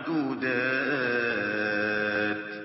معدودات.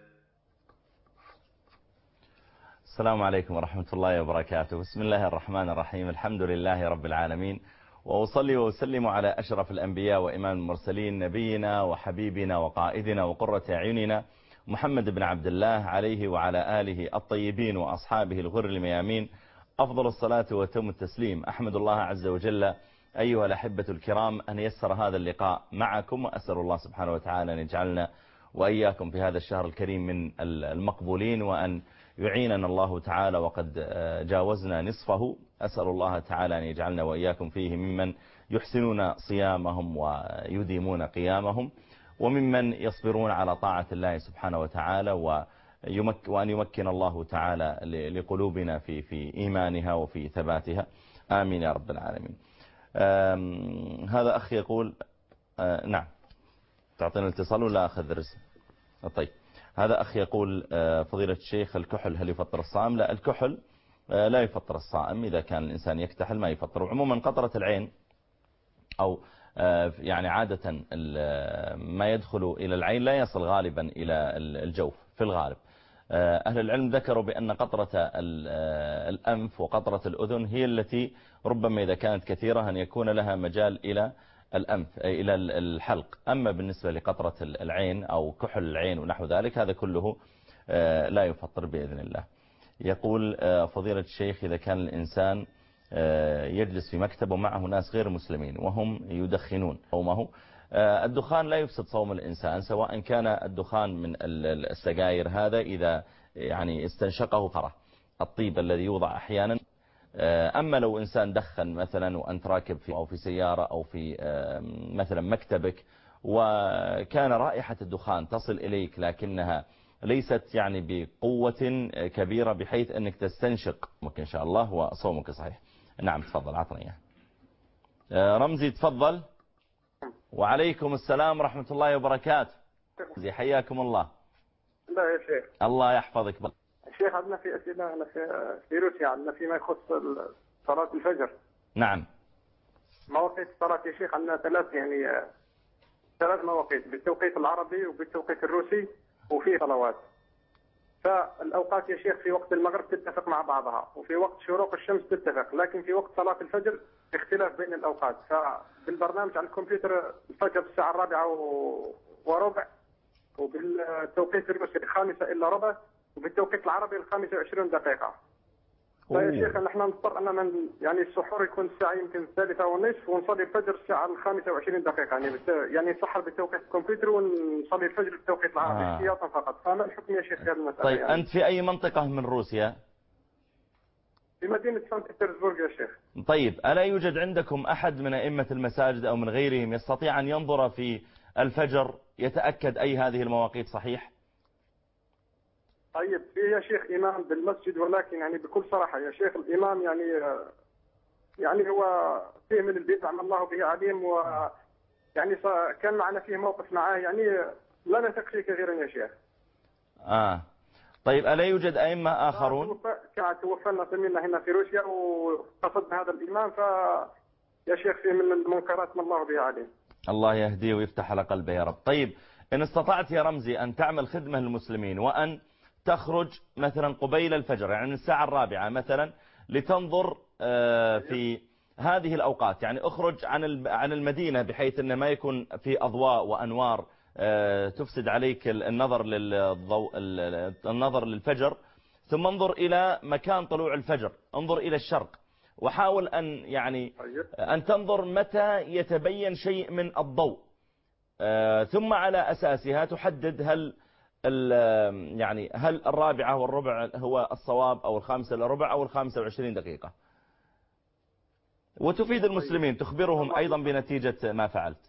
السلام عليكم ورحمة الله وبركاته. بسم الله الرحمن الرحيم. الحمد لله رب العالمين، وأصلي وأسلم على أشرف الأنبياء وإمام المرسلين، نبينا وحبيبنا وقائدنا وقرة أعيننا محمد بن عبد الله، عليه وعلى آله الطيبين وأصحابه الغر الميامين أفضل الصلاة وتم التسليم. أحمد الله عز وجل أيها الأحبة الكرام أن يسر هذا اللقاء معكم، وأسأل الله سبحانه وتعالى أن يجعلنا وإياكم في هذا الشهر الكريم من المقبولين، وأن يعيننا الله تعالى وقد جاوزنا نصفه. أسأل الله تعالى أن يجعلنا وإياكم فيه ممن يحسنون صيامهم ويديمون قيامهم، وممن يصبرون على طاعة الله سبحانه وتعالى، وأن يمكن الله تعالى لقلوبنا في إيمانها وفي ثباتها، آمين يا رب العالمين. هذا أخي يقول نعم، تعطينا الاتصال ولا أخذ الرسل؟ طيب، هذا أخي يقول فضيلة الشيخ، الكحل هل يفطر الصائم؟ لا، الكحل لا يفطر الصائم إذا كان الإنسان يكتحل ما يفطر. وعموما قطرة العين أو يعني عادة ما يدخل إلى العين لا يصل غالبا إلى الجوف في الغالب. أهل العلم ذكروا بأن قطرة الأنف وقطرة الأذن هي التي ربما إذا كانت كثيرة أن يكون لها مجال إلى الأنف إلى الحلق. أما بالنسبة لقطرة العين أو كحل العين ونحو ذلك هذا كله لا يفطر بإذن الله. يقول فضيلة الشيخ، إذا كان الإنسان يجلس في مكتب ومعه ناس غير مسلمين وهم يدخنون صومه، الدخان لا يفسد صوم الإنسان، سواء كان الدخان من السجاير هذا إذا يعني استنشقه خره الطيب الذي يوضع أحيانا. أما لو إنسان دخن مثلا وأنت راكب في سيارة أو في مثلا مكتبك، وكان رائحة الدخان تصل إليك لكنها ليست يعني بقوة كبيرة بحيث أنك تستنشق ممكن إن شاء الله وصومك صحيح. نعم تفضل، عطني رمزي تفضل. وعليكم السلام ورحمة الله وبركاته. زي حياكم الله. لا يا شيخ، الله يحفظك. الشيخ عندنا في أسئلة في روسيا، عندنا فيما يخص صلاة الفجر. نعم. مواقيت الصلاة يا شيخ عندنا ثلاث مواقيت، بالتوقيت العربي وبالتوقيت الروسي وفي صلوات. فالأوقات يا شيخ في وقت المغرب تتفق مع بعضها، وفي وقت شروق الشمس تتفق، لكن في وقت صلاة الفجر اختلاف بين الأوقات. فبالبرنامج على الكمبيوتر الفجر الساعة 4:15، وبالتوقيت الروسي 5:15، وبالتوقيت العربي 25 دقيقة. فيا شيخ نحن نضطر أن يعني السحور يكون الساعة يمكن 3:30، ونصلي الفجر الساعة 25 دقيقة، يعني نسحر بتوقيت الكمبيوتر ونصلي الفجر بالتوقيت العربي احتياطا فقط. فما الحكم يا شيخ في هذه المسألة؟ طيب يعني أنت في أي منطقة من روسيا؟ في مدينة سانت بطرسبرغ يا شيخ. طيب، ألا يوجد عندكم أحد من أئمة المساجد أو من غيرهم يستطيع أن ينظر في الفجر يتأكد أي هذه المواقيت صحيح؟ طيب في يا شيخ إمام بالمسجد، ولكن يعني بكل صراحة يا شيخ الإمام يعني هو فيه من البدع ما الله به عليم، ويعني كان معنا فيه موقف معاه، يعني لا نثق فيه كثيرا يا شيخ. طيب ألا يوجد أئمة آخرون؟ توفى زميلنا هنا في روسيا وقصدنا هذا الإمام، يا شيخ فيه من المنكرات ما الله به عليم. الله يهديه ويفتح على قلبه يا رب. طيب إن استطعت يا رمزي أن تعمل خدمة للمسلمين، وأن تخرج مثلا قبيل الفجر يعني من الساعة 4 مثلا لتنظر في هذه الأوقات، يعني اخرج عن المدينة بحيث أن ما يكون في أضواء وأنوار تفسد عليك النظر للفجر، ثم انظر إلى مكان طلوع الفجر، انظر إلى الشرق، وحاول أن تنظر متى يتبين شيء من الضوء، ثم على أساسها تحدد هل 4:15 هو الصواب أو 5:15 أو 25 دقيقة، وتفيد المسلمين، تخبرهم أيضا بنتيجة ما فعلت.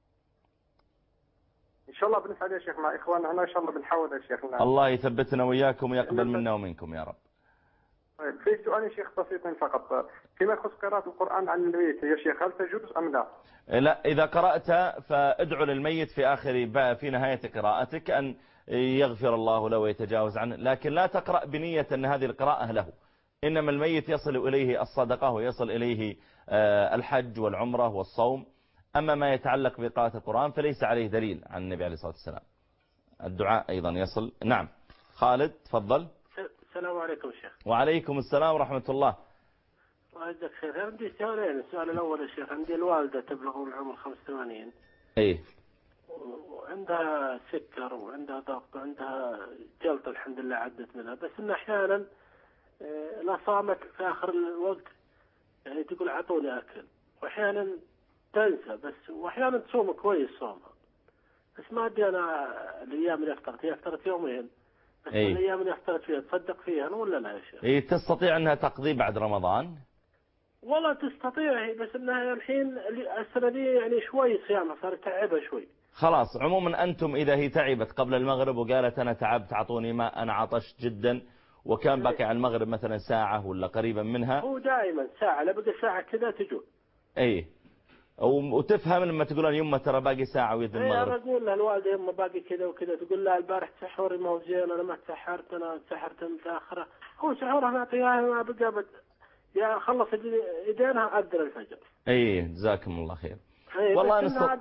إن شاء الله بنفعل يا شيخ مع إخواننا هنا، إن شاء الله بنحاول يا شيخ. الله يثبتنا وإياكم ويقبل منا ومنكم يا رب. طيب في سؤال يا شيخ بسيط فقط، فيما يخص قراءة القرآن عن الميت يا شيخ، هل تجوز أم لا؟ لا، إذا قرأت فادعو للميت في نهاية قراءتك أن يغفر الله له ويتجاوز عنه، لكن لا تقرأ بنية أن هذه القراءة له، إنما الميت يصل إليه الصدقة ويصل إليه الحج والعمرة والصوم. أما ما يتعلق بقراءة القرآن فليس عليه دليل عن النبي عليه الصلاة والسلام. الدعاء أيضا يصل. نعم خالد تفضل. السلام عليكم شيخ. وعليكم السلام ورحمة الله. وعندك خير. عندي سؤالين. السؤال الأول يا شيخ، عندي الوالدة تبلغ من العمر 85. ايه. وعندها سكر وعندها ضغط وعندها جلطة الحمد لله عدت منها، بس إن أحيانا لا صامت في آخر الوقت يعني تقول أعطوني أكل، وأحيانا تنسى بس، وأحيانا تصوم كويس صومها. بس ما أدري أنا الأيام اللي أفطرت، هي أفطرت يومين بس. إيه؟ الأيام اللي أفطرت فيها تصدق فيها ولا لا يا شيخ؟ إيه تستطيع أنها تقضي بعد رمضان؟ والله تستطيع، بس انها الحين السنه دي يعني شوي صيامها صار تعبها شوي. خلاص عموما أنتم إذا هي تعبت قبل المغرب وقالت أنا تعبت أعطوني ماء أنا عطشت جدا، وكان باقي على المغرب مثلا ساعة ولا قريبا منها، هو دائما ساعة، لا بقى ساعة كذا تجول. اي وتفهم لما تقول يمه ترى باقي ساعة ويد المغرب. انا اقول لها الوالده يمه باقي كذا وكذا، تقول لها البارح تسحوري ما هو زين، انا ما تسحرت، انا تسحرت متاخره. هو سحورها نعطيها ما بقى يا خلص ايدينها اذن الفجر. اي جزاكم الله خير. والله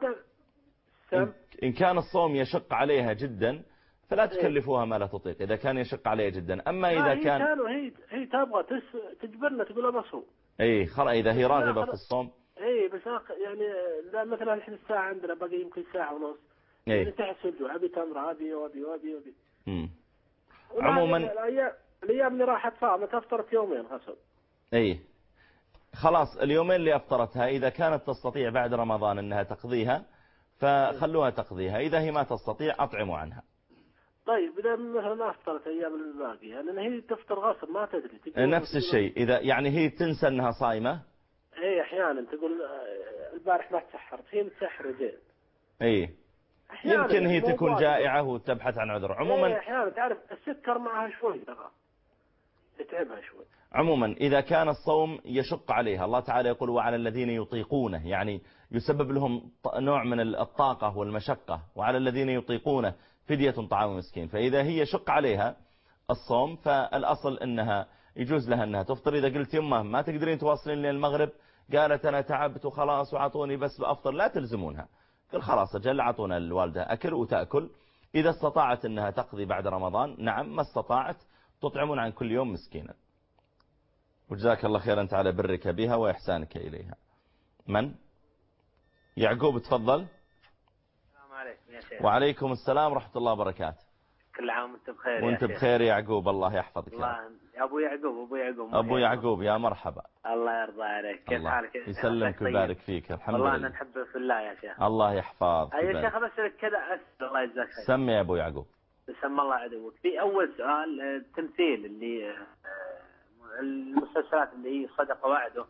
إن كان الصوم يشق عليها جدا فلا تكلفوها ما لا تطيق، إذا كان يشق عليها جدا. أما إذا كان هي تبغى تجبرنا تقول أنا بصوم. إيه خلاص إذا هي راغبة في الصوم. إيه بس يعني مثلا الحين الساعة عندنا باقي يمكن ساعة ونص. إيه. يعني تحسد أبي تمر أبي. عموما الأيام اللي راحت صامت أفطرت يومين غصب. إيه خلاص اليومين اللي أفطرتها إذا كانت تستطيع بعد رمضان أنها تقضيها فخلوها تقضيها، إذا هي ما تستطيع أطعموا عنها. طيب إذا مثلا ما أفطرت أيام الباقية لأن هي تفطر غصب ما تدري. نفس الشيء إذا يعني هي تنسى أنها صايمة. إيه أحيانا تقول البارح ما تسحرت، هي متسحرة زين. إيه يمكن هي تكون جائعة وتبحث عن عذر. عموما إيه أحيانا تعرف السكر معها شوي ترى تتعبها شوي. عموما إذا كان الصوم يشق عليها، الله تعالى يقول وعلى الذين يطيقونه، يعني يسبب لهم نوع من الطاقة والمشقة، وعلى الذين يطيقونه فدية طعام مسكين. فإذا هي يشق عليها الصوم فالأصل أنها يجوز لها أنها تفطر. إذا قلت يمه ما تقدرين تواصلين للمغرب، قالت أنا تعبت وخلاص وعطوني بس بأفطر، لا تلزمونها، قل خلاص أجل عطونا الوالدة أكل وتأكل. إذا استطاعت أنها تقضي بعد رمضان نعم، ما استطاعت تطعمون عن كل يوم مسكينا. وجزاك الله خيرا على برك بها وإحسانك إليها. من؟ يعقوب تفضل. السلام عليكم يا شيخ. وعليكم السلام ورحمة الله وبركاته. كل عام وانت بخير. وانت بخير يا يعقوب، الله يحفظك. الله يا أبو يعقوب. أبو يعقوب يا مرحبا. الله يرضى عليك. كيف حالك؟ يسلمك ويبارك فيك. الحمد لله. والله أنا نحبه في الله يا شيخ. الله يحفظك. يا شيخ بسألك كذا أسأل الله يجزاك خير. سمي يا أبو يعقوب. سمى الله عدوك. في أول سؤال التمثيل اللي المسلسلات اللي هي صدق وعده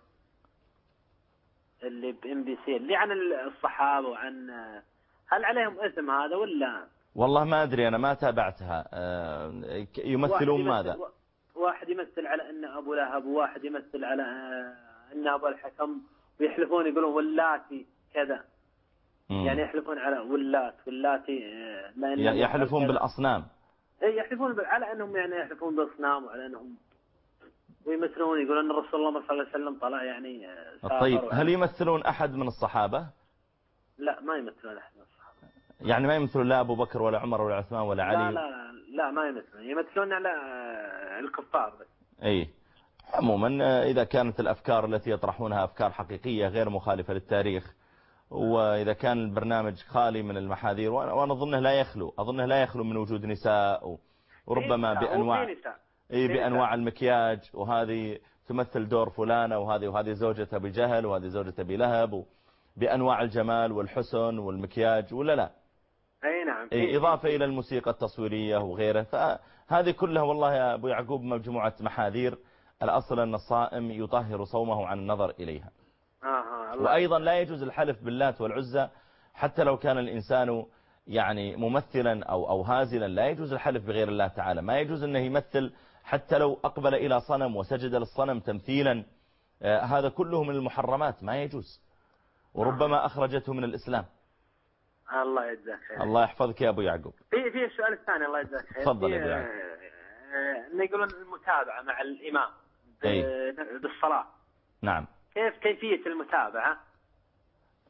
اللي بMBC اللي عن الصحابة وعن هل عليهم إثم هذا ولا؟ والله ما أدري أنا ما تابعتها. يمثلون ماذا؟ واحد يمثل على أن أبو لهب، وواحد يمثل على أن أبو الحكم، ويحلفون يقولون ولاتي كذا. يعني يحلفون على واللاتي يحلفون بالأصنام. إيه يحلفون على أنهم يعني يحلفون بالأصنام وعلى أنهم ويمثلون يقولون أن رسول الله صلى الله عليه وسلم طلع يعني. طيب هل يمثلون أحد من الصحابة؟ لا ما يمثلون أحد من الصحابة. يعني ما يمثلون لا أبو بكر ولا عمر ولا عثمان ولا علي؟ لا ما يمثلون على الكفار بس. أي عموما إذا كانت الأفكار التي يطرحونها أفكار حقيقية غير مخالفة للتاريخ، وإذا كان البرنامج خالي من المحاذير، وأنا أظنه لا يخلو من وجود نساء وربما بأنواع المكياج، وهذه تمثل دور فلانة وهذه زوجة أبي جهل وهذه زوجة أبي لهب، بأنواع الجمال والحسن والمكياج ولا لا؟ أي نعم. إضافة إلى الموسيقى التصويرية وغيره. فهذه كلها والله يا أبو يعقوب مجموعة محاذير. الأصل أن الصائم يطهر صومه عن النظر إليها. وأيضا لا يجوز الحلف باللات والعزى حتى لو كان الإنسان يعني ممثلا أو هازلا، لا يجوز الحلف بغير الله تعالى. ما يجوز أنه يمثل حتى لو أقبل إلى صنم وسجد للصنم تمثيلا. هذا كله من المحرمات، ما يجوز، وربما أخرجته من الإسلام. الله يجزاك خير. الله يحفظك يا أبو يعقوب. في السؤال الثاني الله يجزاك خير. تفضل يا أبو يعقوب. يقولون المتابعة مع الإمام بالصلاة. نعم. كيفية المتابعة؟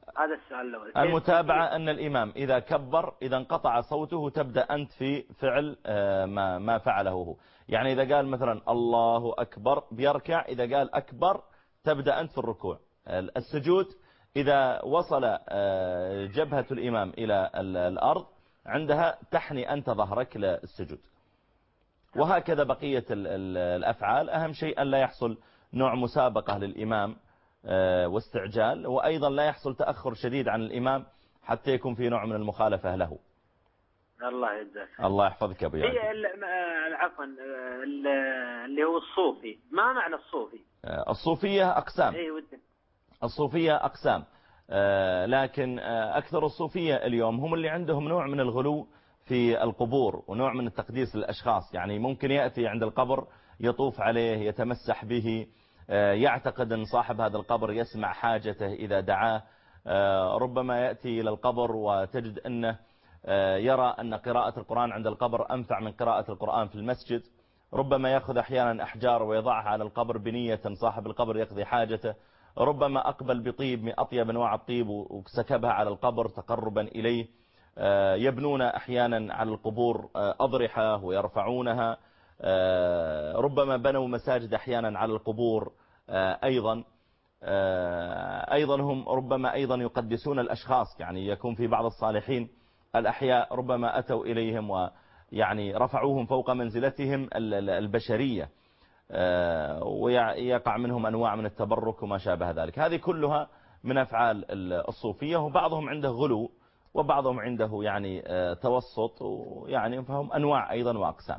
هذا السؤال الأول. المتابعة أن الإمام إذا كبر إذا انقطع صوته تبدأ أنت في فعل ما فعله هو. يعني إذا قال مثلا الله أكبر بيركع، إذا قال أكبر تبدأ أنت في الركوع. السجود إذا وصل جبهة الإمام إلى الأرض عندها تحني أنت ظهرك للسجود. وهكذا بقية الأفعال. أهم شيء أن لا يحصل نوع مسابقة للإمام واستعجال، وأيضا لا يحصل تأخر شديد عن الإمام حتى يكون في نوع من المخالفة له. الله يجزاك. الله يحفظك أبو يعقوب. عفوا اللي هو الصوفي، ما معنى الصوفي؟ الصوفية أقسام. ودي. الصوفية أقسام، لكن أكثر الصوفية اليوم هم اللي عندهم نوع من الغلو في القبور ونوع من التقديس للأشخاص. يعني ممكن يأتي عند القبر يطوف عليه يتمسح به، يعتقد أن صاحب هذا القبر يسمع حاجته إذا دعاه. ربما يأتي إلى القبر وتجد أنه يرى أن قراءة القرآن عند القبر أنفع من قراءة القرآن في المسجد. ربما يأخذ أحيانا أحجار ويضعها على القبر بنية صاحب القبر يقضي حاجته. ربما أقبل بطيب من أطيب أنواع الطيب وسكبها على القبر تقربا إليه. يبنون أحيانا على القبور أضرحة ويرفعونها. ربما بنوا مساجد أحيانا على القبور أيضا هم ربما أيضا يقدسون الأشخاص. يعني يكون في بعض الصالحين الأحياء ربما أتوا إليهم ويعني رفعوهم فوق منزلتهم البشرية، ويقع منهم أنواع من التبرك وما شابه ذلك. هذه كلها من أفعال الصوفية، وبعضهم عنده غلو وبعضهم عنده يعني توسط، ويعني فهم أنواع أيضا وأقسام.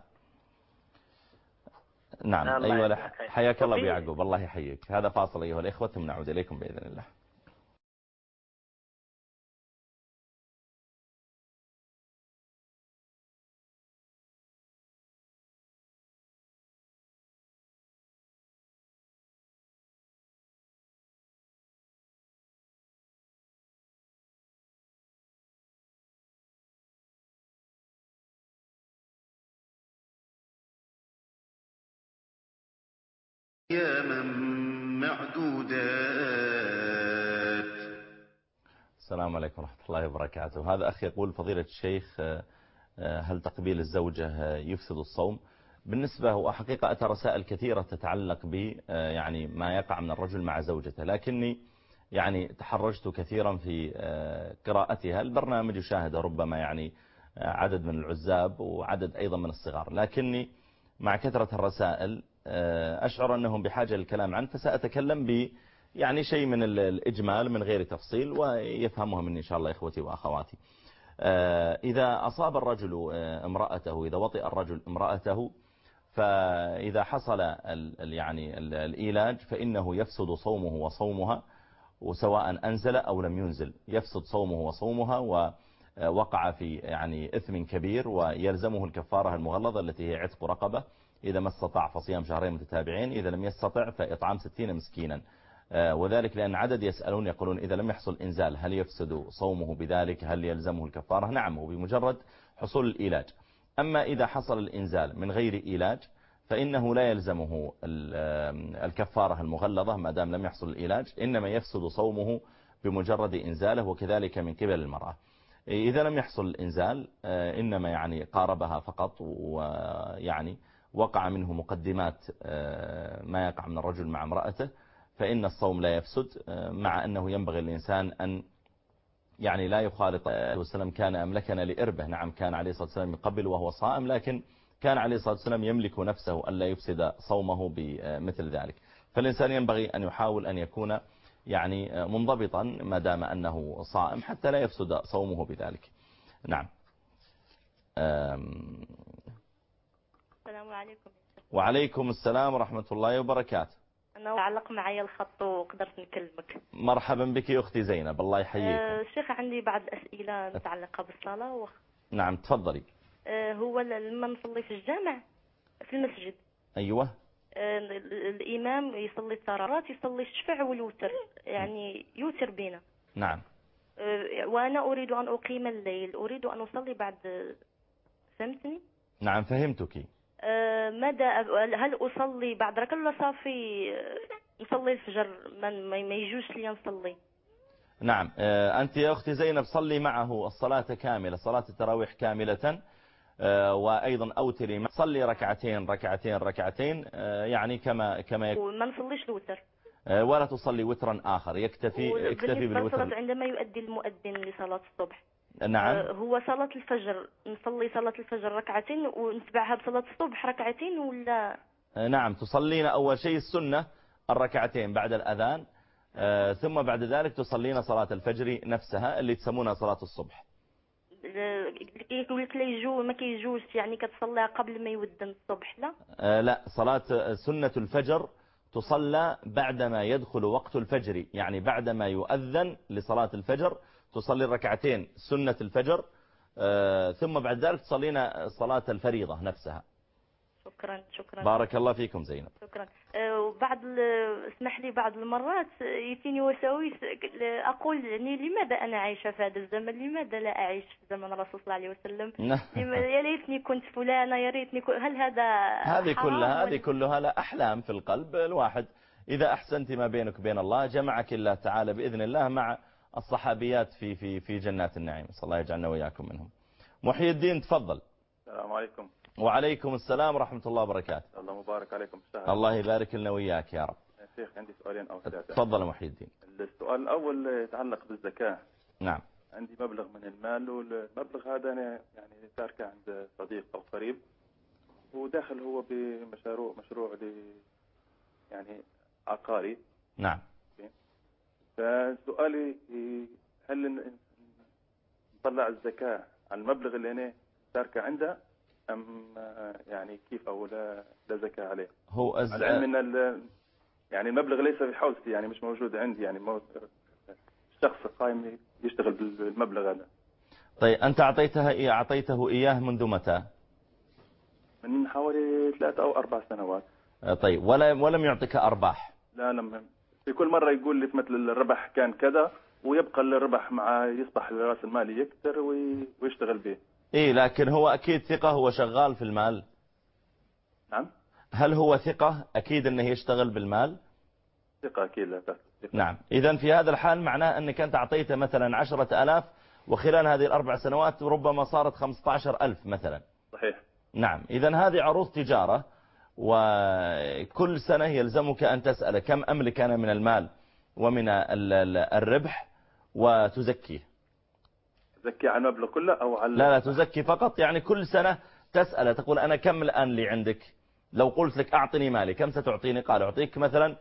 نعم. أيوة، حياك الله أبو يعقوب. الله يحييك. هذا فاصل أيها الإخوة ثم نعود إليكم بإذن الله. أياما معدودات. السلام عليكم ورحمة الله وبركاته. هذا أخ يقول: فضيلة الشيخ، هل تقبيل الزوجة يفسد الصوم؟ بالنسبة هو حقيقة أتى رسائل كثيرة تتعلق ب يعني ما يقع من الرجل مع زوجته، لكني يعني تحرجت كثيرا في قراءتها. البرنامج يشاهده ربما يعني عدد من العزاب وعدد أيضا من الصغار، لكني مع كثرة الرسائل أشعر أنهم بحاجة للكلام عنه، فسأتكلم ب يعني شيء من الإجمال من غير تفصيل ويفهمها مني إن شاء الله إخوتي وأخواتي. إذا أصاب الرجل امرأته، إذا وطئ الرجل امرأته، فإذا حصل يعني الإيلاج فإنه يفسد صومه وصومها، وسواء أنزل أو لم ينزل يفسد صومه وصومها، ووقع في يعني إثم كبير، ويلزمه الكفارة المغلظة التي هي عتق رقبة إذا ما استطاع فصيام شهرين متتابعين، إذا لم يستطع فإطعام 60 مسكينا. وذلك لأن عدد يسألون يقولون إذا لم يحصل إنزال هل يفسد صومه بذلك؟ هل يلزمه الكفارة؟ نعم، هو بمجرد حصول الإيلاج. أما إذا حصل الإنزال من غير إيلاج فإنه لا يلزمه الكفارة المغلظة ما دام لم يحصل الإيلاج، إنما يفسد صومه بمجرد إنزاله، وكذلك من قبل المرأة. إذا لم يحصل الإنزال إنما يعني قاربها فقط، ويعني وقع منه مقدمات ما يقع من الرجل مع امرأته، فإن الصوم لا يفسد، مع أنه ينبغي الإنسان أن يعني لا يخالط. وسلم كان أملكنا لإربه. نعم، كان عليه الصلاة والسلام يقبل وهو صائم، لكن كان عليه الصلاة والسلام يملك نفسه ألا يفسد صومه بمثل ذلك. فالإنسان ينبغي أن يحاول أن يكون يعني منضبطا ما دام أنه صائم حتى لا يفسد صومه بذلك. نعم. السلام عليكم. وعليكم السلام ورحمة الله وبركاته. أنا علق معي الخط وقدرت نكلمك. مرحبا بك أختي زينب، الله يحييك. شيخ، عندي بعض الأسئلة متعلقة بالصلاة نعم تفضلي. هو لما نصلي في الجامع في المسجد، أيوة، الإمام يصلي الترارات، يصلي الشفع والوتر، يعني يوتر بينا. نعم. وأنا أريد أن أقيم الليل، أريد أن أصلي بعد. فهمتني؟ نعم فهمتك. ماذا هل أصلي بعد ركعة ولا صافي نصلي الفجر ما يجوش لي نصلي؟ نعم. أنت يا أختي زينب صلي معه الصلاة كاملة، صلاة التراويح كاملة، وأيضا أوتري، صلي ركعتين ركعتين ركعتين، يعني كما وما نصليش الوتر، ولا تصلي وترا آخر، يكتفي بالوتر عندما يؤدي المؤذن لصلاة الصبح. نعم. هو صلاة الفجر نصلي صلاة الفجر ركعتين ونتبعها بصلاة الصبح ركعتين ولا؟ نعم، تصلين أول شيء السنة الركعتين بعد الأذان، ثم بعد ذلك تصلين صلاة الفجر نفسها اللي تسمونها صلاة الصبح. يقول لك لا يجو ما كيجوش، يعني كتصليها قبل ما يودن الصبح؟ لا لا، صلاة سنة الفجر تصلى بعدما يدخل وقت الفجر، يعني بعدما يؤذن لصلاة الفجر تصلي الركعتين سنة الفجر، ثم بعد ذلك تصلين صلاة الفريضة نفسها. شكرا بارك الله فيكم زينب. شكرا. اسمح لي بعض المرات يأتيني وساوس، أقول يعني لماذا أنا عايشة في هذا الزمن، لماذا لا أعيش في زمن الرسول صلى الله عليه وسلم؟ يا ليتني كنت فلانة، يا ريتني هل هذا هذه كلها لا أحلام في القلب. الواحد إذا أحسنت ما بينك وبين الله جمعك الله تعالى بإذن الله مع الصحابيات في جنات النعيم، صلى الله يجعلنا وإياكم منهم. محي الدين تفضل. السلام عليكم. وعليكم السلام ورحمة الله وبركاته. الله مبارك عليكم الشهر. الله يبارك لنا وإياك يا رب. يا شيخ عندي سؤالين أو ثلاثة. تفضل محي الدين. السؤال الأول يتعلق بالزكاة. نعم. عندي مبلغ من المال، والمبلغ هذا أنا يعني تاركه عند صديق أو قريب، وداخل هو بمشروع يعني عقاري. نعم. فسؤالي هل نطلع الزكاة على المبلغ اللي أنا تاركه عنده أم يعني كيف، أو لا زكاة عليه؟ هو على العلم أن يعني المبلغ ليس في حوزتي، يعني مش موجود عندي، يعني الشخص القائم يشتغل بالمبلغ هذا. طيب أنت أعطيته إياه منذ متى؟ من حوالي 3 أو 4 سنوات. طيب ولم يعطيك أرباح؟ لا، لم. في كل مرة يقول لي مثل الربح كان كذا، ويبقى الربح مع يصبح رأس المال يكثر ويشتغل به. إيه، لكن هو أكيد ثقة، هو شغال في المال. نعم. هل هو ثقة أكيد أنه يشتغل بالمال؟ ثقة أكيد. لا ثقة. نعم. إذن في هذا الحال معناه أنك أنت أعطيته مثلا 10,000، وخلال هذه ال4 سنوات ربما صارت 15,000 مثلا. صحيح. نعم. إذن هذه عروض تجارة، وكل سنة يلزمك أن تسأل كم أملك أنا من المال ومن الربح وتزكيه. تزكي على المبلغ كله أو على؟ لا تزكي فقط، يعني كل سنة تسأل تقول أنا كم الآن لي عندك. لو قلت لك أعطني مالي كم ستعطيني؟ قال أعطيك مثلا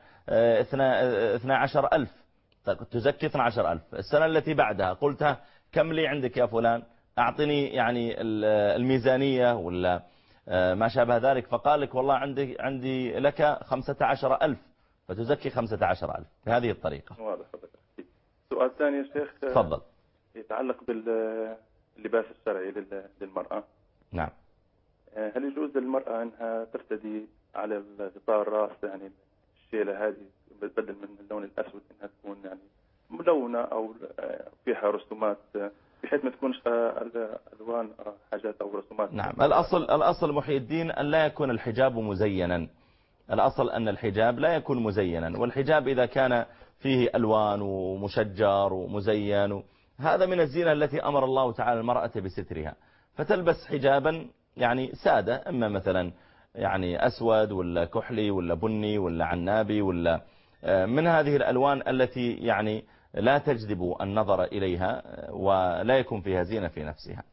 12,000، تزكي 12,000. السنة التي بعدها قلتها كم لي عندك يا فلان؟ أعطني يعني الميزانية ولا ما شابه ذلك، فقال لك والله عندي لك 15,000، فتزكي 15,000 بهذه الطريقة. واضح. سؤال ثاني يا شيخ. تفضل. يتعلق باللباس الشرعي للمرأة. نعم. هل يجوز للمرأة أنها ترتدي على غطاء الرأس يعني الشيلة هذه بدل من اللون الأسود أنها تكون يعني ملونة أو فيها رسومات، بحيث ما تكونش ألوان حاجات أو رسومات؟ نعم. الأصل محي الدين أن لا يكون الحجاب مزينا. الأصل أن الحجاب لا يكون مزينا، والحجاب إذا كان فيه ألوان ومشجر ومزين هذا من الزينة التي أمر الله تعالى المرأة بسترها، فتلبس حجابا يعني سادة، إما مثلا يعني أسود ولا كحلي ولا بني ولا عنابي ولا من هذه الألوان التي يعني لا تجذب النظر إليها ولا يكون فيها زينة في نفسها.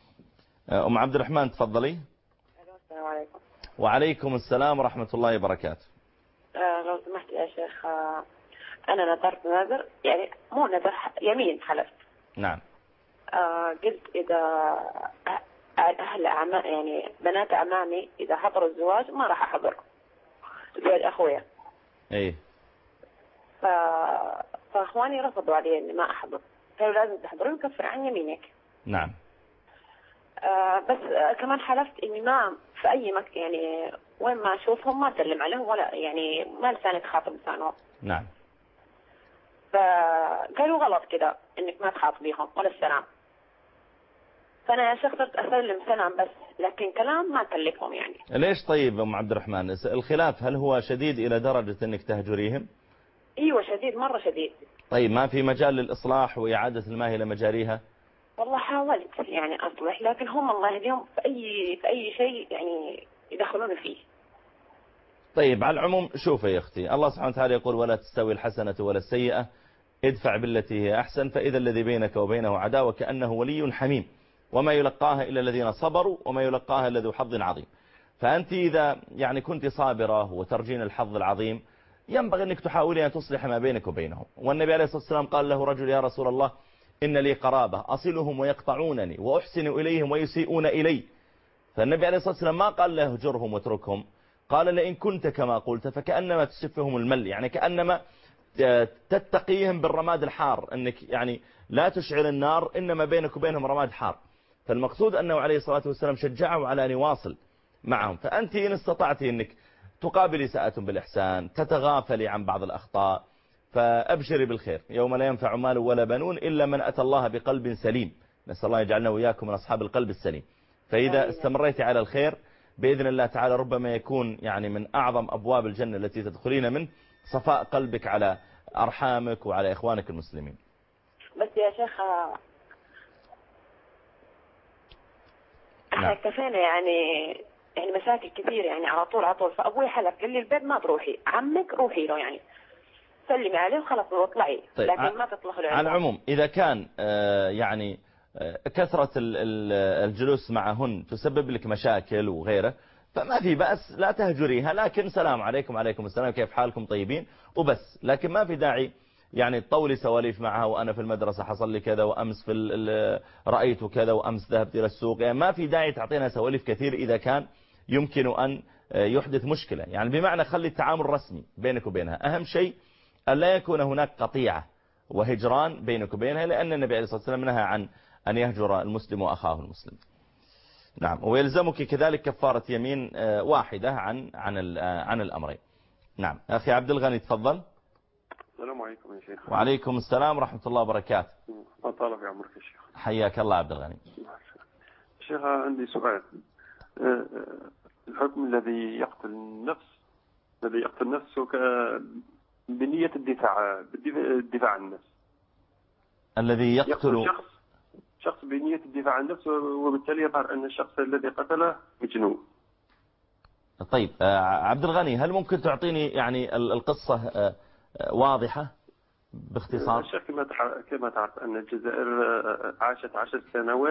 أم عبد الرحمن تفضلي. السلام عليكم. وعليكم السلام ورحمة الله وبركاته. لو سمحت يا شيخ، أنا نذرت نذر، يعني مو نذر، يمين حلفت. نعم. قلت إذا أهل يعني بنات أعمامي إذا حضروا الزواج ما راح أحضر زواج أخويا. إيه. فأخواني رفضوا علي إني ما أحضر، قالوا لازم تحضروا وكفر عن يمينك. نعم. بس كمان حلفت إني ما في أي مكان، يعني وين ما أشوفهم ما أسلم عليهم ولا يعني ما لساني تخاطب لسانهم. نعم. فقالوا غلط كده إنك ما تخاطبيهم ولا السلام. فأنا يا شيخ صرت أسلم سلام بس، لكن كلام ما أكلفهم يعني. ليش طيب أم عبد الرحمن الخلاف هل هو شديد إلى درجة إنك تهجريهم؟ ايوه شديد، مرة شديد. طيب ما في مجال للإصلاح وإعادة الماء إلى مجاريها؟ والله حاولت يعني أصلح، لكن هم الله يهديهم في أي شيء يعني يدخلون فيه. طيب على العموم شوفي يا أختي، الله سبحانه وتعالى يقول ولا تستوي الحسنة ولا السيئة ادفع بالتي هي أحسن فإذا الذي بينك وبينه عداوة كأنه ولي حميم وما يلقاها إلا الذين صبروا وما يلقاها إلا ذو حظ عظيم. فأنت إذا يعني كنت صابرة وترجين الحظ العظيم ينبغي أنك تحاولي أن تصلح ما بينك وبينهم. والنبي عليه الصلاة والسلام قال له رجل يا رسول الله إن لي قرابة أصلهم ويقطعونني وأحسن إليهم ويسيئون إلي. فالنبي عليه الصلاة والسلام ما قال له هجرهم واتركهم، قال لئن كنت كما قلت فكأنما تسفهم المل، يعني كأنما تتقيهم بالرماد الحار، أنك يعني لا تشعل النار إنما بينك وبينهم رماد حار. فالمقصود أنه عليه الصلاة والسلام شجعه على أن يواصل معهم. فأنت إن استطعت أنك تقابلي ساءة بالإحسان، تتغافلي عن بعض الأخطاء، فأبشري بالخير يوم لا ينفع مال ولا بنون إلا من أتى الله بقلب سليم. نسأل الله يجعلنا وإياكم من أصحاب القلب السليم. فإذا استمريت على الخير بإذن الله تعالى ربما يكون يعني من أعظم أبواب الجنة التي تدخلين منه صفاء قلبك على أرحامك وعلى إخوانك المسلمين. بس يا شيخ احنا كفينا يعني مشاكل كثير يعني على طول. فأبوي حلف قال لي البيت ما تروحي، عمك روحي له يعني سلمي عليه وخلاص واطلعي. طيب لكن ما تطلعوا له. على العموم إذا كان يعني كثرة الجلوس معهن تسبب لك مشاكل وغيره فما في بأس، لا تهجريها، لكن سلام عليكم وعليكم السلام كيف حالكم طيبين وبس. لكن ما في داعي يعني تطولي سواليف معها وأنا في المدرسة حصل لي كذا وأمس رأيت كذا وأمس ذهبت إلى السوق، يعني ما في داعي تعطينا سواليف كثير إذا كان يمكن أن يحدث مشكلة. يعني بمعنى خلي التعامل رسمي بينك وبينها. أهم شيء أن لا يكون هناك قطيعة وهجران بينك وبينها، لأن النبي عليه الصلاة والسلام نهى عن أن يهجر المسلم وأخاه المسلم. نعم. ويلزمك كذلك كفارة يمين واحدة عن الأمرين. نعم. أخي عبد الغني تفضل. السلام عليكم يا شيخ. وعليكم السلام ورحمة الله وبركاته. أطال في عمرك يا شيخ. حياك الله عبد الغني. شيخ عندي سؤال. الحكم الذي يقتل نفسه بنية الدفاع عن النفس. الذي يقتل شخص بنية الدفاع عن النفس وبالتالي يظهر أن الشخص الذي قتله مجنون. طيب عبد الغني هل ممكن تعطيني يعني القصة واضحة باختصار؟ الشيخ كما تعرف أن الجزائر عاشت 10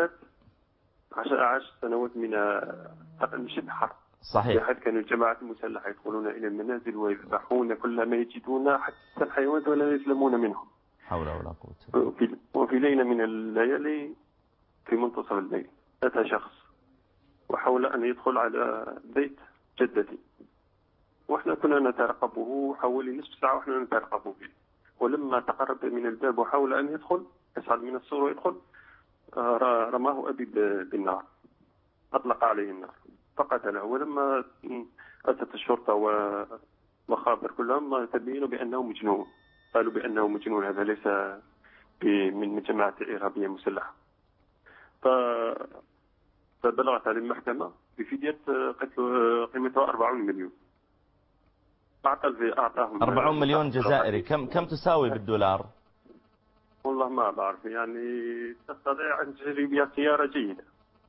سنوات من شبه حرب. صحيح. بحيث كانوا الجماعات المسلحة يدخلون إلى المنازل ويذبحون كل ما يجدون حتى الحيوانات ولا يسلمون منهم. حول ولا قوة. وفي ليلة من الليالي في منتصف الليل أتى شخص وحاول أن يدخل على بيت جدتي، وإحنا كنا نترقبه حوالي نصف ساعة وإحنا نترقبه فيه. ولما تقرب من الباب وحاول أن يدخل يصعد من السور ويدخل رماه أبي بالنار، أطلق عليه النار فقتله. ولما أتت الشرطة ومخابر كلهم تبينوا بأنه مجنون، قالوا بأنه مجنون، هذا ليس من جماعة إرهابية مسلحة. فبلغت هذه المحكمة بفدية قيمتها 40 مليون. أعطاهم 40 مليون جزائري. كم تساوي بالدولار؟ والله ما بعرف، يعني تستطيع أن تشتري بها سيارة جيدة.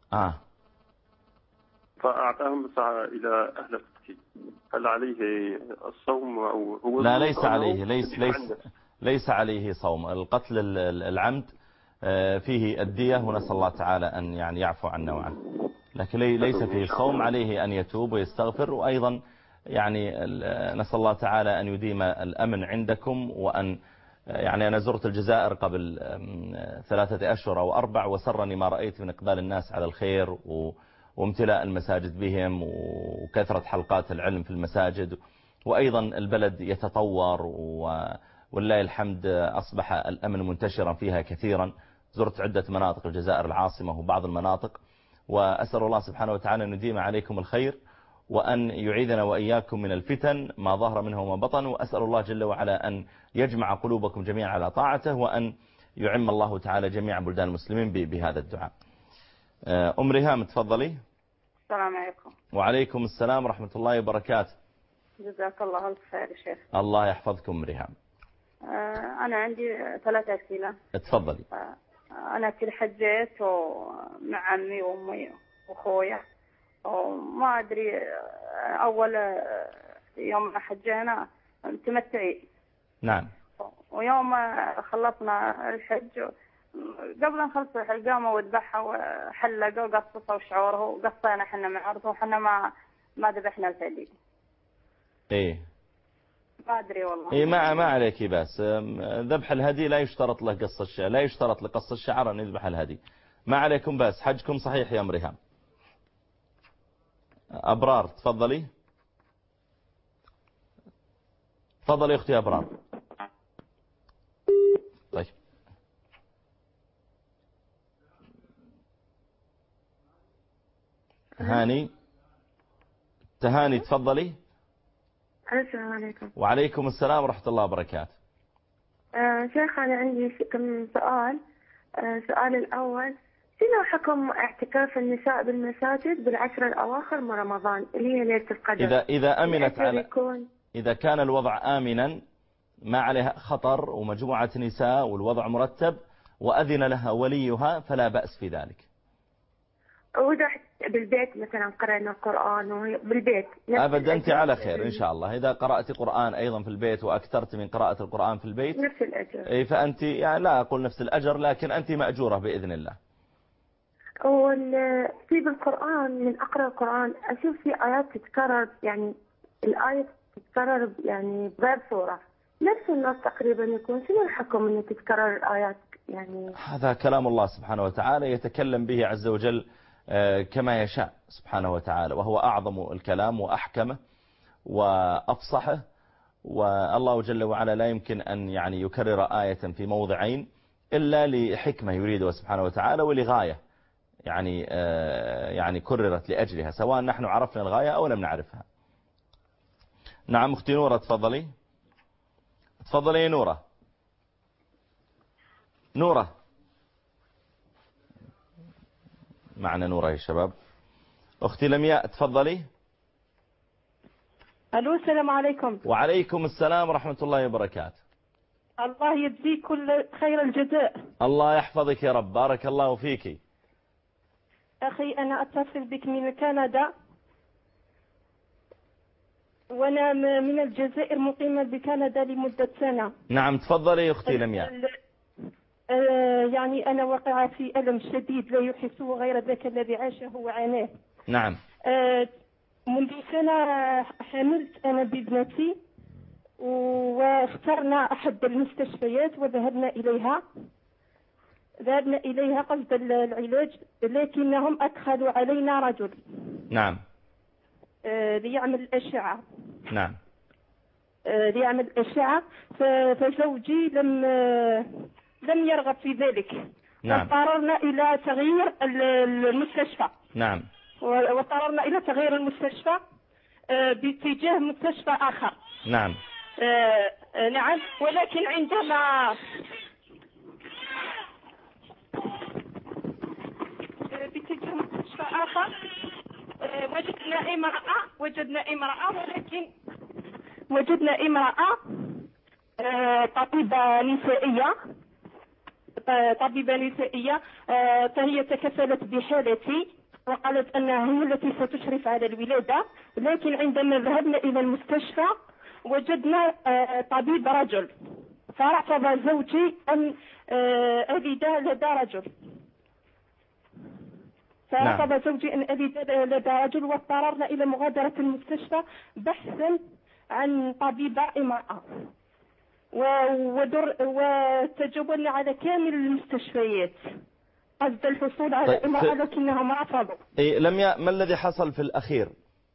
فأعطاهم إلى أهل التقتيل. هل عليه الصوم أو هو؟ لا ليس عليه، ليس عليه صوم. القتل العمد فيه الدية ونسأل الله تعالى أن يعني يعفو عنا وعنه، لكن ليس فيه صوم. عليه أن يتوب ويستغفر. وأيضا يعني نسأل الله تعالى أن يديم الأمن عندكم. وأن يعني أنا زرت الجزائر قبل 3 أشهر أو 4 وسرني ما رأيت من إقبال الناس على الخير وامتلاء المساجد بهم وكثرة حلقات العلم في المساجد. وأيضا البلد يتطور والله الحمد أصبح الأمن منتشرا فيها كثيرا. زرت عدة مناطق الجزائر العاصمة وبعض المناطق، وأسأل الله سبحانه وتعالى أن يديم عليكم الخير وأن يعيذنا وإياكم من الفتن ما ظهر منها وما بطن. وأسأل الله جل وعلا أن يجمع قلوبكم جميعا على طاعته وأن يعم الله تعالى جميع بلدان المسلمين بهذا الدعاء. أم ريهام تفضلي. السلام عليكم. وعليكم السلام ورحمة الله وبركاته. جزاك الله ألف خير يا شيخ. الله يحفظكم ريهام. أنا عندي 3 أسئلة. اتفضلي. أنا كل حجيت مع عمي وأمي وأخويا، وما أدري أول يوم حجينا تمتعي. نعم. ويوم خلصنا الحج قبل ما نخلص الحج قاموا وذبحوا وحلقوا وقصصوا وشعوره وقصينا احنا مع عرضه وحنا ما ذبحنا الهدي. ايه ما ادري والله. ايه ما عليك بس ذبح الهدي لا يشترط له قص الشعر، لا يشترط لقص الشعر ان يذبح الهدي. ما عليكم بس حجكم صحيح يا ام ريهام. ابرار تفضلي. تفضلي اختي ابرار. طيب تهاني تفضلي. السلام عليكم. وعليكم السلام ورحمة الله وبركاته. شيخ أنا عندي كم سؤال. السؤال الأول، شنو حكم اعتكاف النساء بالمساجد بالعشر الأواخر من رمضان اللي هي ليلة القدر؟ إذا أمنت إذا كان الوضع آمنا ما عليها خطر ومجموعة نساء والوضع مرتب وأذن لها وليها فلا بأس في ذلك. وإذا بالبيت مثلا قرأنا القرآن وهي بالبيت أبدا أنت على خير إن شاء الله. إذا قرأت قرآن أيضا في البيت وأكثرت من قراءة القرآن في البيت نفس الأجر. فأنت يعني لا أقول نفس الأجر لكن أنت مأجورة بإذن الله. في بالقرآن من أقرأ القرآن أشوف في آيات تتكرر، يعني الآية تتكرر يعني بغير صورة نفس النص تقريبا يكون. شنو الحكم أن تتكرر الآيات؟ يعني هذا كلام الله سبحانه وتعالى يتكلم به عز وجل كما يشاء سبحانه وتعالى، وهو أعظم الكلام وأحكمه وأفصحه. والله جل وعلا لا يمكن أن يعني يكرر آية في موضعين إلا لحكمة يريدها سبحانه وتعالى ولغاية يعني كررت لأجلها، سواء نحن عرفنا الغاية أو لم نعرفها. نعم أختي نورة تفضلي. تفضلي يا نورة. نورة معنا نورة يا شباب. أختي لمياء تفضلي. ألو السلام عليكم. وعليكم السلام ورحمة الله وبركاته. الله يجزيك كل خير الجزاء. الله يحفظك يا رب. بارك الله فيك. أخي أنا أتصل بك من كندا، وأنا من الجزائر مقيمة بكندا لمدة سنة. نعم تفضلي أختي لمياء. يعني أنا واقعة في ألم شديد لا يحسه غير ذاك الذي عاشه وعاناه. نعم. منذ سنة حملت أنا بابنتي واخترنا أحد المستشفيات وذهبنا إليها قصد العلاج، لكنهم أدخلوا علينا رجل. نعم. ليعمل الأشعة. نعم. ليعمل الأشعة، فزوجي لم يرغب في ذلك. نعم. واضطررنا إلى تغيير المستشفى. نعم. واضطررنا إلى تغيير المستشفى باتجاه مستشفى آخر. نعم. نعم، ولكن عندما باتجاه مستشفى آخر وجدنا امرأة طبيبة نسائية فهي تكفلت بحالتي وقالت أنها هي التي ستشرف على الولادة. لكن عندما ذهبنا إلى المستشفى وجدنا طبيب رجل، فرفض زوجي أن ألد لدى رجل. فرفض زوجي أن ألد لدى رجل، واضطررنا إلى مغادرة المستشفى بحثا عن طبيبة امرأة، وتجولنا على كامل المستشفيات قصد الحصول على امرأة، لكنهم رفضوا. لمياء ما الذي حصل في الأخير؟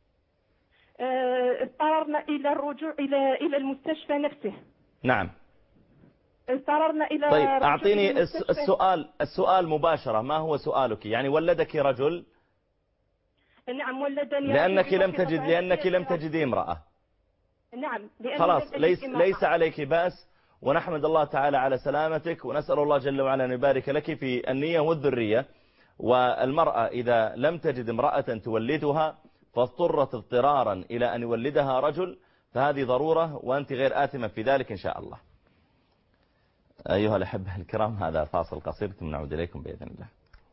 اضطررنا إلى الرجوع إلى المستشفى نفسه. نعم. اضطررنا إلى طيب أعطيني السؤال مباشرة. ما هو سؤالك؟ يعني ولدك رجل؟ نعم ولدني. لأنك لم تجدي امرأة. نعم. خلاص ليس عليك بأس، ونحمد الله تعالى على سلامتك، ونسأل الله جل وعلا أن يبارك لك في النية والذرية. والمرأة إذا لم تجد امرأة تولدها فاضطرت اضطرارا إلى أن يولدها رجل فهذه ضرورة، وأنت غير آثمة في ذلك إن شاء الله. أيها الأحبة الكرام، هذا فاصل قصير ثم نعود إليكم بإذن الله.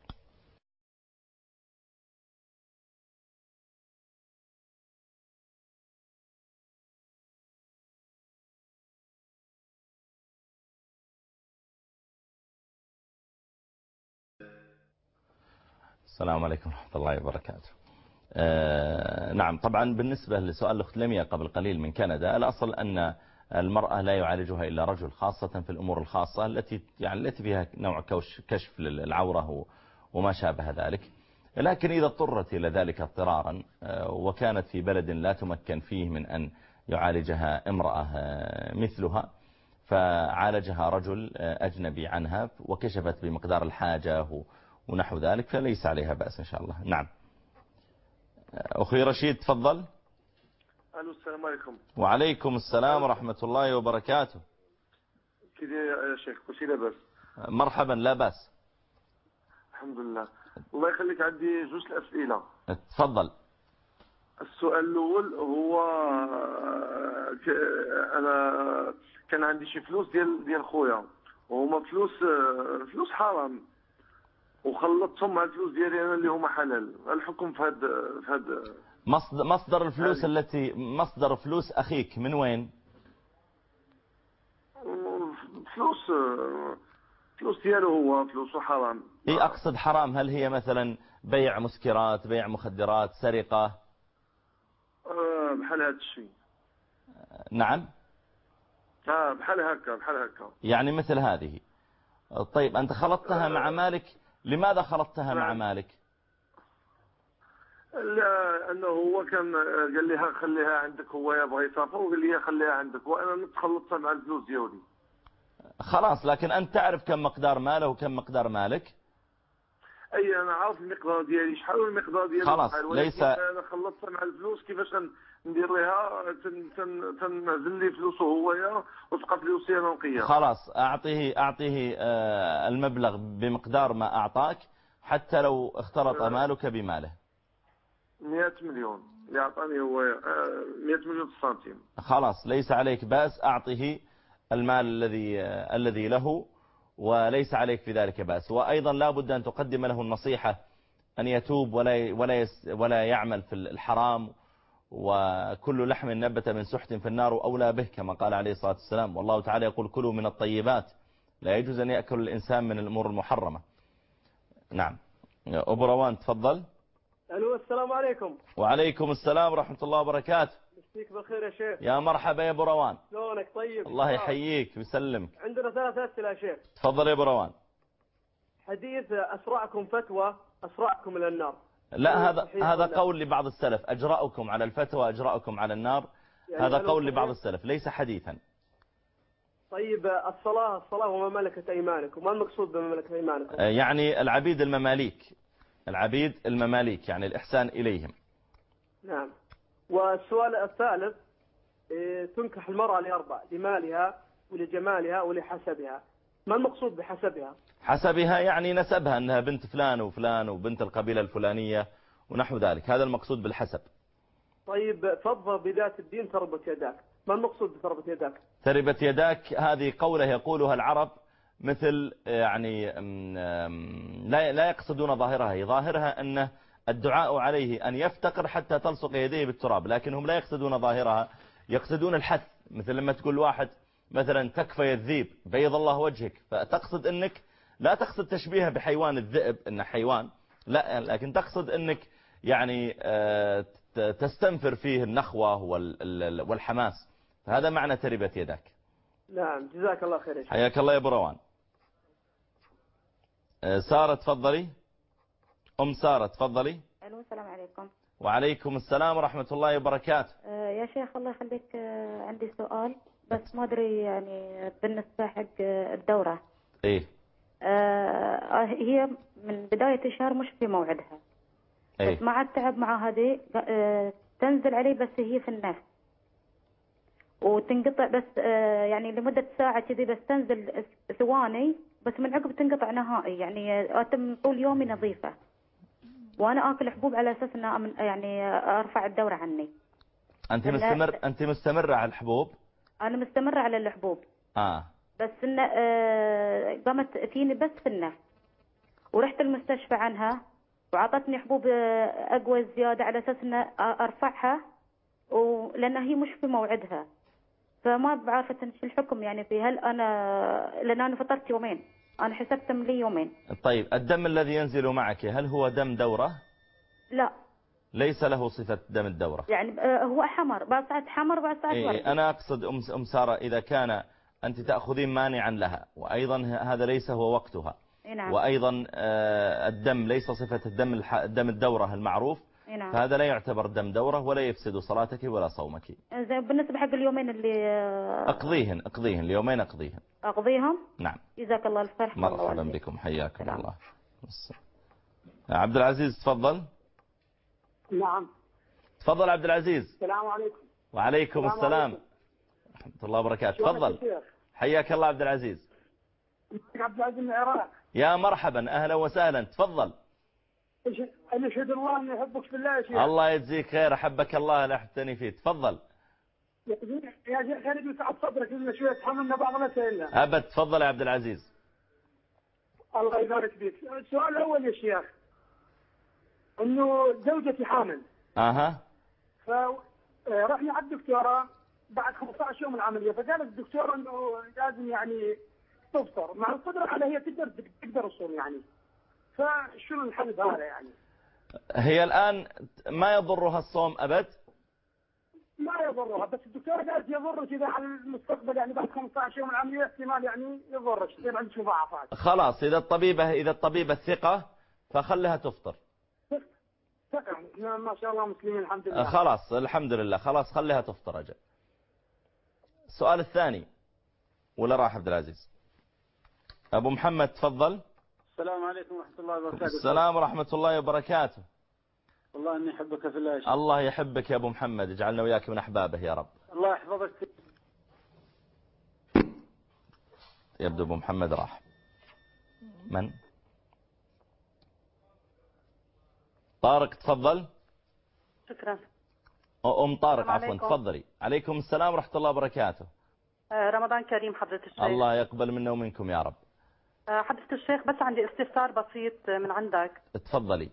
السلام عليكم ورحمة الله وبركاته. نعم، طبعا بالنسبة لسؤال الأخت لميا قبل قليل من كندا، الأصل أن المرأة لا يعالجها إلا رجل، خاصة في الأمور الخاصة التي فيها نوع كشف للعورة وما شابه ذلك. لكن إذا اضطرت إلى ذلك اضطرارا وكانت في بلد لا تمكن فيه من أن يعالجها امرأة مثلها، فعالجها رجل أجنبي عنها وكشفت بمقدار الحاجة ونحو ذلك، فليس عليها بأس إن شاء الله. نعم. أخي رشيد تفضل. ألو، السلام عليكم. وعليكم السلام ورحمة الله وبركاته. كده يا شيخ كل لاباس؟ مرحبا، لا بأس. الحمد لله. الله يخليك، عندي جوج الأسئلة. تفضل. السؤال الأول هو أنا كان عندي شي فلوس ديال خويا، وهما فلوس حرام، وخلطتهم مع الفلوس ديالي أنا اللي هما حلال. الحكم في هاد مصدر الفلوس مصدر فلوس أخيك من وين؟ فلوس دياله هو، فلوسه حرام. إيه أقصد حرام، هل هي مثلا بيع مسكرات، بيع مخدرات، سرقة؟ بحال هذا الشيء. نعم. بحال هكا. يعني مثل هذه. طيب أنت خلطتها مع مالك، لماذا خلطتها مع مالك؟ لا، أنه هو كان قال لي خليها عندك، هو يبغى يسافر وقال لي خليها عندك، وأنا تخلطتها مع الفلوس ديالي. خلاص، لكن أنت تعرف كم مقدار ماله وكم مقدار مالك؟ أي أنا عارف المقدار ديالي، شحال هو المقدار ديالي. خلاص ليس. أنا خلطتها مع الفلوس، كيفاش ندير لها؟ تنزل لي فلوسه هو وتبقى فلوسي أنا نقيها. خلاص أعطيه المبلغ بمقدار ما أعطاك، حتى لو اختلط مالك بماله. 100 مليون يعطاني هو، 100 مليون سنتيم. خلاص ليس عليك بأس، أعطيه المال الذي له، وليس عليك في ذلك بأس. وأيضا لا بد أن تقدم له النصيحة أن يتوب ولا يعمل في الحرام، وكل لحم نبت من سحت في النار أولى به، كما قال عليه الصلاة والسلام. والله تعالى يقول كلوا من الطيبات، لا يجوز أن يأكل الإنسان من الأمور المحرمة. نعم. أبو روان تفضل. ألو، السلام عليكم. وعليكم السلام ورحمة الله وبركاته. مسيك بالخير يا شيخ. يا مرحبا يا أبو روان. شلونك؟ طيب. الله يحييك ويسلمك. عندنا 3 أسئلة يا شيخ. تفضل يا أبو روان. حديث أسرعكم فتوى أسرعكم إلى النار. لا، هذا قول لبعض السلف، أجرأكم على الفتوى أجرأكم على النار. يعني هذا قول لبعض السلف ليس حديثا. طيب الصلاة وما ملكت أيمانكم، ما المقصود بما ملكت أيمانكم؟ يعني العبيد المماليك، يعني الإحسان إليهم. نعم. والسؤال الثالث، تنكح المرأة ل4: لمالها ولجمالها ولحسبها. ما المقصود بحسبها؟ حسبها يعني نسبها، أنها بنت فلان وفلان وبنت القبيلة الفلانية ونحو ذلك، هذا المقصود بالحسب. طيب فاظفر بذات الدين تربت يداك، ما المقصود بتربت يداك؟ تربت يداك هذه قولة يقولها العرب، مثل يعني لا يقصدون ظاهرها. ظاهرها أن الدعاء عليه أن يفتقر حتى تلصق يديه بالتراب، لكنهم لا يقصدون ظاهرها، يقصدون الحث. مثل لما تقول واحد مثلا تكفى الذيب بيض الله وجهك، فتقصد أنك لا تقصد تشبيهه بحيوان الذئب إنه حيوان، لا، لكن تقصد أنك يعني تستنفر فيه النخوة والحماس. فهذا معنى تربت يدك. نعم، جزاك الله خير. حياك الله يا أبو روان. سارة تفضلي. سارة تفضلي. ألو، السلام عليكم. وعليكم السلام ورحمة الله وبركاته. يا شيخ الله يخليك، عندي سؤال بس ما أدري يعني بالنسبة حق الدورة. إيه؟ هي من بداية الشهر مش في موعدها. إيه؟ بس مع التعب مع هذه تنزل علي، بس هي في النفس وتنقطع، بس يعني لمدة ساعة كذي، بس تنزل ثواني، بس من عقب تنقطع نهائي. يعني أتم طول يومي نظيفة، وأنا آكل حبوب على أساس أن يعني أرفع الدورة عني. أنت مستمرة على الحبوب؟ أنا مستمرة على الحبوب. بس إنه قامت فيني بس في النفس، ورحت المستشفى عنها وعطتني حبوب أقوى زيادة على أساس إن أرفعها، ولأن هي مش في موعدها. فما بعرفة شو الحكم يعني في هل لأن أنا فطرت يومين، أنا حسبتهم لي يومين. طيب الدم الذي ينزل معك هل هو دم دورة؟ لا، ليس له صفة دم الدورة. يعني هو حمر، بعد ساعة حمر بعد ساعة وردي. أنا أقصد أم سارة إذا كان أنت تأخذين مانعا لها، وأيضا هذا ليس هو وقتها، نعم. وأيضا الدم ليس صفة الدم الدورة المعروف، نعم. فهذا لا يعتبر دم دورة ولا يفسد صلاتك ولا صومك. بالنسبة حق اليومين اللي أقضيهن اليومين أقضيهم. نعم. جزاك الله الخير. مرحبا بكم، حياكم الله. عبد العزيز تفضل. نعم. تفضل عبد العزيز. السلام عليكم. وعليكم السلام ورحمة الله وبركاته. تفضل. حياك الله عبد العزيز. عبد العزيز من العراق. يا مرحبا، أهلا وسهلا. تفضل. أنا أشهد الله أني أحبك في الله يا شيخ. الله يجزيك خير، أحبك الله لا أحبتني فيه. تفضل يا شيخ، أريد أسعد صدرك إن شوية تحملنا بعض الأسئلة. أبد. تفضل يا عبد العزيز. الله يبارك فيك. السؤال الأول يا شيخ، إنه زوجتي حامل. فرحنا على الدكتورة بعد 15 يوم العملية، فقالت الدكتورة إنه لازم يعني تفطر مع القدرة على هي تقدر تصوم يعني. فشنو الحل هذا يعني؟ هي الآن ما يضرها الصوم أبد؟ ما يضرها، بس الدكتورة قالت يضرك إذا على المستقبل يعني بعد 15 يوم العملية احتمال يعني يضرك، يصير عندك مضاعفات. خلاص، إذا الطبيبة ثقة فخلها تفطر. ثقة، ما شاء الله مسلمين الحمد لله. خلاص الحمد لله، خلاص خليها تفطر أجل. السؤال الثاني ولا راح عبد العزيز؟ أبو محمد تفضل. السلام عليكم ورحمة الله وبركاته. السلام ورحمة الله وبركاته. والله إني أحبك في الله يا شيخ. الله يحبك يا أبو محمد، اجعلنا وياك من أحبابه يا رب. الله يحفظك. يبدو أبو محمد راح. من؟ طارق تفضل. شكرا. أم طارق عفوا، تفضلي. عليكم السلام ورحمة الله وبركاته. رمضان كريم حضرة الشيخ. الله يقبل منا ومنكم يا رب. حضرة الشيخ بس عندي استفسار بسيط من عندك. تفضلي.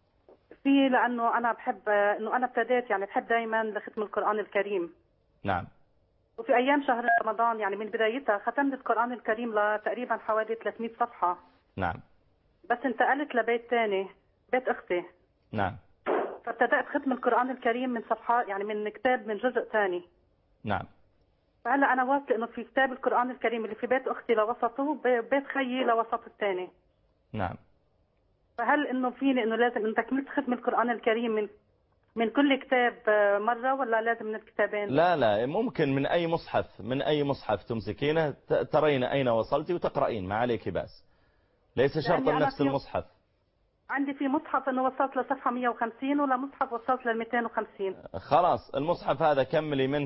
لأنه أنا بحب إنه أنا ابتديت يعني بحب دائما لختم القرآن الكريم. نعم. وفي أيام شهر رمضان يعني من بدايتها ختمت القرآن الكريم لتقريبا حوالي 300 صفحة. نعم. بس انتقلت لبيت ثاني، بيت أختي. نعم. فابتدأت ختم القرآن الكريم من صفحات يعني من كتاب من جزء ثاني. نعم. فهلا أنا واثقة إنه في كتاب القرآن الكريم اللي في بيت أختي لوسطه، بيت خيي لوسط الثاني. نعم. فهل إنه فيني إنه لازم إن تكملت ختم القرآن الكريم من كل كتاب مرة ولا لازم من الكتابين؟ لا ممكن من أي مصحف تمسكينه ترين أين وصلتي وتقرأين، ما عليك بأس. ليس شرطا نفس المصحف. عندي في مصحف إنه وصلت لصفحة 150 ولا مصحف وصلت ل 250. خلاص المصحف هذا كملي منه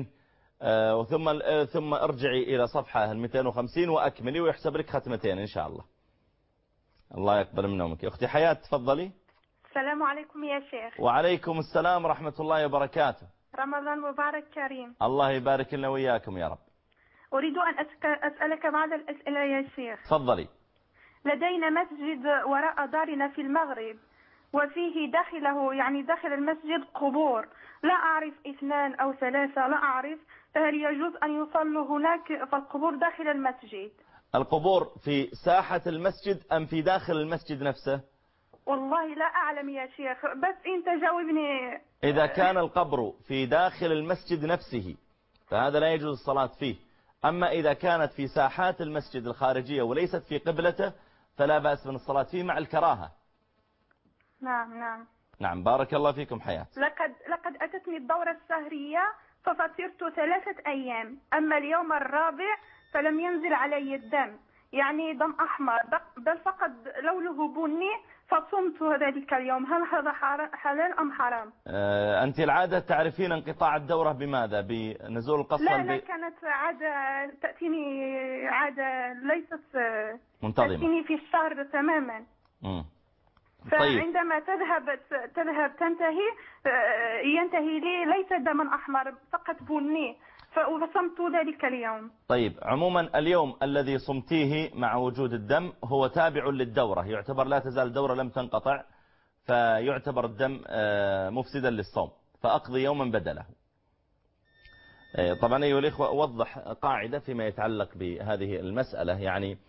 ثم ارجعي إلى صفحة 250 وأكملي ويحسب لك ختمتين إن شاء الله. الله يقبل منا ومنك. أختي حياة تفضلي. السلام عليكم يا شيخ. وعليكم السلام ورحمة الله وبركاته. رمضان مبارك كريم. الله يبارك لنا وإياكم يا رب. أريد أن أسألك بعض الأسئلة يا شيخ. تفضلي. لدينا مسجد وراء دارنا في المغرب، وفيه داخله يعني داخل المسجد قبور، لا أعرف 2 أو 3، لا أعرف، فهل يجوز أن يصلوا هناك في القبور داخل المسجد؟ القبور في ساحة المسجد أم في داخل المسجد نفسه؟ والله لا أعلم يا شيخ، بس أنت جاوبني. إذا كان القبر في داخل المسجد نفسه فهذا لا يجوز الصلاة فيه. أما إذا كانت في ساحات المسجد الخارجية وليست في قبلته فلا بأس من الصلاة فيه مع الكراهة. نعم بارك الله فيكم حياة. لقد أتتني الدورة الشهرية ففطرت 3 أيام، أما اليوم الرابع فلم ينزل علي الدم، يعني دم أحمر، بل فقط لونه بني، فصمت ذلك اليوم. هل هذا حلال أم حرام؟ أنت العادة تعرفين انقطاع الدورة بماذا؟ بنزول القصة؟ لا كانت عادة تأتيني، عادة ليست منتظمة، تأتيني في الشهر تماما. طيب. فعندما تذهب تنتهي، ينتهي لي ليس دما أحمر، فقط بني، وصمت ذلك اليوم. طيب عموما اليوم الذي صمتيه مع وجود الدم هو تابع للدورة، يعتبر لا تزال الدورة لم تنقطع، فيعتبر الدم مفسدا للصوم، فأقضي يوما بدله. طبعا أيها الإخوة أوضح قاعدة فيما يتعلق بهذه المسألة، يعني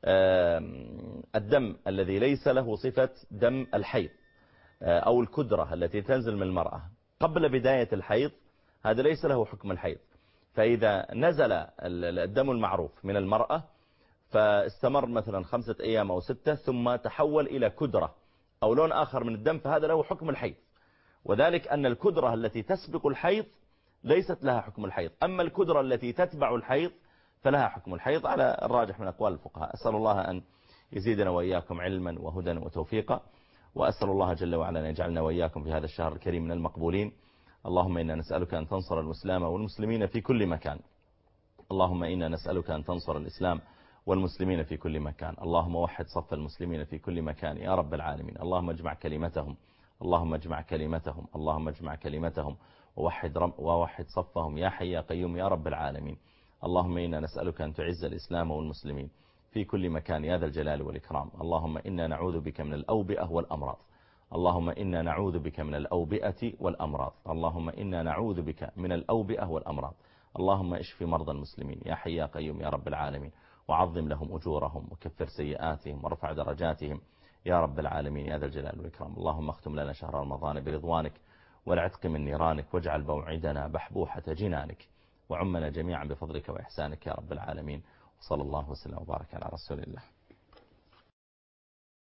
الدم الذي ليس له صفة دم الحيض أو الكدرة التي تنزل من المرأة قبل بداية الحيض، هذا ليس له حكم الحيض. فإذا نزل الدم المعروف من المرأة فاستمر مثلا 5 أيام أو 6 ثم تحول إلى كدرة أو لون آخر من الدم، فهذا له حكم الحيض، وذلك أن الكدرة التي تسبق الحيض ليست لها حكم الحيض، أما الكدرة التي تتبع الحيض فلها حكم الحيض على الراجح من أقوال الفقهاء. أسأل الله أن يزيدنا وإياكم علما وهدى وتوفيقا، وأسأل الله جل وعلا أن يجعلنا وإياكم في هذا الشهر الكريم من المقبولين. اللهم إنا نسألك أن تنصر الإسلام والمسلمين في كل مكان. اللهم إنا نسألك أن تنصر الإسلام والمسلمين في كل مكان. اللهم وحد صف المسلمين في كل مكان يا رب العالمين. اللهم اجمع كلمتهم، اللهم اجمع كلمتهم، اللهم اجمع كلمتهم ووحد صفهم يا حي يا قيوم يا رب العالمين. اللهم إنا نسألك أن تعز الإسلام والمسلمين في كل مكان يا ذا الجلال والإكرام. اللهم إنا نعوذ بك من الأوبئة والأمراض. اللهم إنا نعوذ بك من الأوبئة والأمراض. اللهم إنا نعوذ بك من الأوبئة والأمراض. اللهم اشف مرضى المسلمين يا حي يا قيوم يا رب العالمين، وعظم لهم أجورهم وكفر سيئاتهم وارفع درجاتهم يا رب العالمين يا ذا الجلال والإكرام. اللهم اختم لنا شهر رمضان برضوانك والعتق من نيرانك، واجعل موعدنا بحبوحة جنانك، وعمنا جميعا بفضلك وإحسانك يا رب العالمين. وصلى الله وسلم وبارك على رسول الله.